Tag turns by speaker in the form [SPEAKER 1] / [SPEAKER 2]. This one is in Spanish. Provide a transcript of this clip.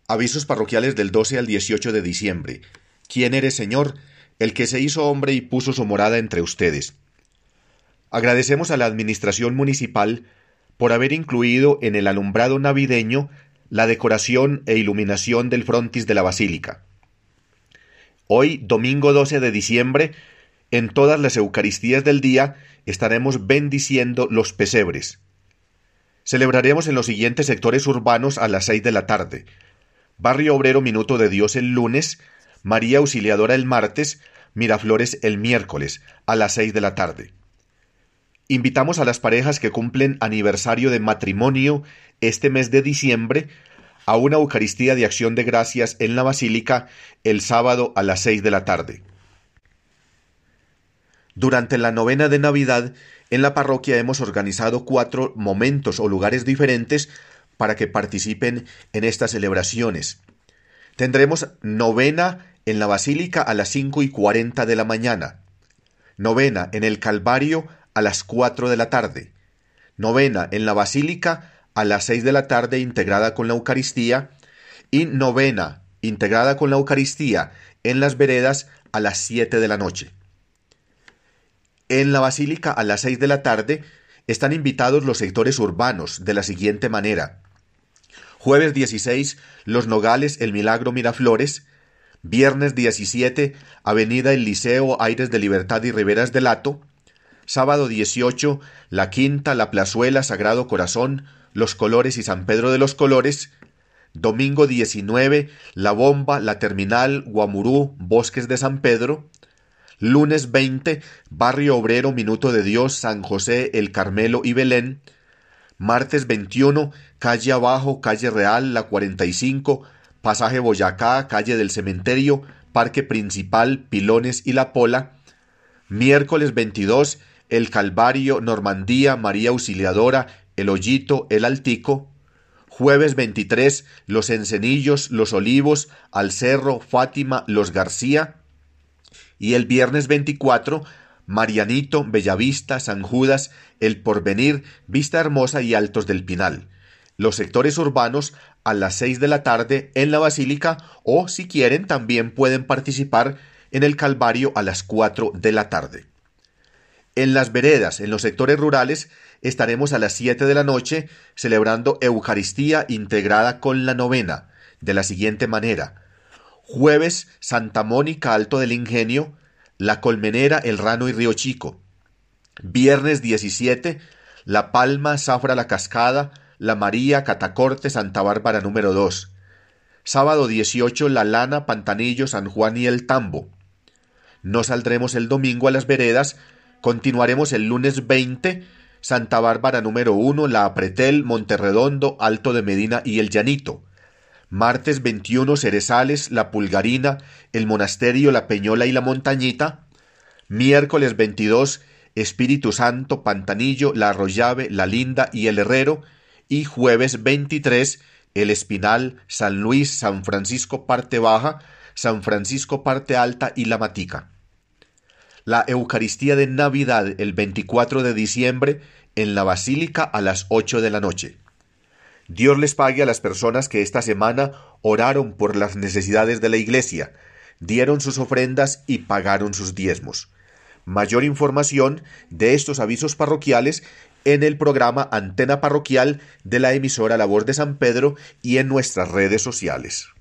[SPEAKER 1] Avisos parroquiales del 12 al 18 de diciembre. ¿Quién eres, Señor? El que se hizo hombre y puso su morada entre ustedes. Agradecemos a la Administración Municipal por haber incluido en el alumbrado navideño la decoración e iluminación del frontis de la Basílica. Hoy, domingo 12 de diciembre, en todas las Eucaristías del día estaremos bendiciendo los pesebres. Celebraremos en los siguientes sectores urbanos a las 6 de la tarde. Barrio Obrero Minuto de Dios el lunes, María Auxiliadora el martes, Miraflores el miércoles a las 6 de la tarde. Invitamos a las parejas que cumplen aniversario de matrimonio este mes de diciembre a una Eucaristía de Acción de Gracias en la Basílica el sábado a las 6 de la tarde. Durante la novena de Navidad, en la parroquia hemos organizado 4 momentos o lugares diferentes para que participen en estas celebraciones. Tendremos novena en la Basílica a las 5:40 de la mañana, novena en el Calvario a las 4 de la tarde, novena en la Basílica a las 6 de la tarde integrada con la Eucaristía y novena integrada con la Eucaristía en las veredas a las 7 de la noche. En la Basílica a las 6 de la tarde están invitados los sectores urbanos de la siguiente manera. Jueves 16, Los Nogales, El Milagro, Miraflores. Viernes 17, Avenida El Liceo, Aires de Libertad y Riberas del Hato. Sábado 18, La Quinta, La Plazuela, Sagrado Corazón, Los Colores y San Pedro de los Colores. Domingo 19, La Bomba, La Terminal, Guamurú, Bosques de San Pedro. Lunes 20, Barrio Obrero, Minuto de Dios, San José, El Carmelo y Belén. Martes 21, Calle Abajo, Calle Real, La 45, Pasaje Boyacá, Calle del Cementerio, Parque Principal, Pilones y La Pola. Miércoles 22, El Calvario, Normandía, María Auxiliadora, El Hoyito, El Altico. Jueves 23, Los Encenillos, Los Olivos, Alcerro, Fátima, Los García. Y el viernes 24, Marianito, Bellavista, San Judas, El Porvenir, Vista Hermosa y Altos del Pinal. Los sectores urbanos a las 6 de la tarde en la Basílica o, si quieren, también pueden participar en el Calvario a las 4 de la tarde. En las veredas, en los sectores rurales, estaremos a las 7 de la noche celebrando Eucaristía integrada con la novena, de la siguiente manera. Jueves, Santa Mónica, Alto del Ingenio, La Colmenera, El Rano y Río Chico. Viernes 17, La Palma, Zafra la Cascada, La María, Catacorte, Santa Bárbara número 2. Sábado 18, La Lana, Pantanillo, San Juan y El Tambo. No saldremos el domingo a las veredas, continuaremos el lunes 20, Santa Bárbara número 1, La Apretel, Monterredondo, Alto de Medina y El Llanito. Martes 21, Cerezales, La Pulgarina, El Monasterio, La Peñola y La Montañita. Miércoles 22, Espíritu Santo, Pantanillo, La Arroyave, La Linda y El Herrero. Y jueves 23, El Espinal, San Luis, San Francisco parte baja, San Francisco parte alta y La Matica. La Eucaristía de Navidad el 24 de diciembre en la Basílica a las 8 de la noche. Dios les pague a las personas que esta semana oraron por las necesidades de la Iglesia, dieron sus ofrendas y pagaron sus diezmos. Mayor información de estos avisos parroquiales en el programa Antena Parroquial de la emisora La Voz de San Pedro y en nuestras redes sociales.